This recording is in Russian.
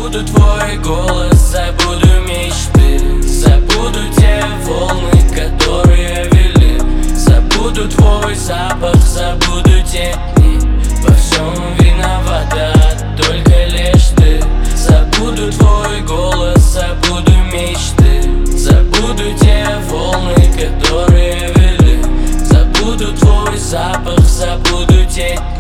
Забуду твой голос, забуду мечты, забуду те волны, которые вели. Забуду твой запах, забуду те дни. Во всем виновата только лишь ты. Забуду твой голос, забуду мечты, забуду те волны, которые вели. Забуду твой запах, забуду те дни.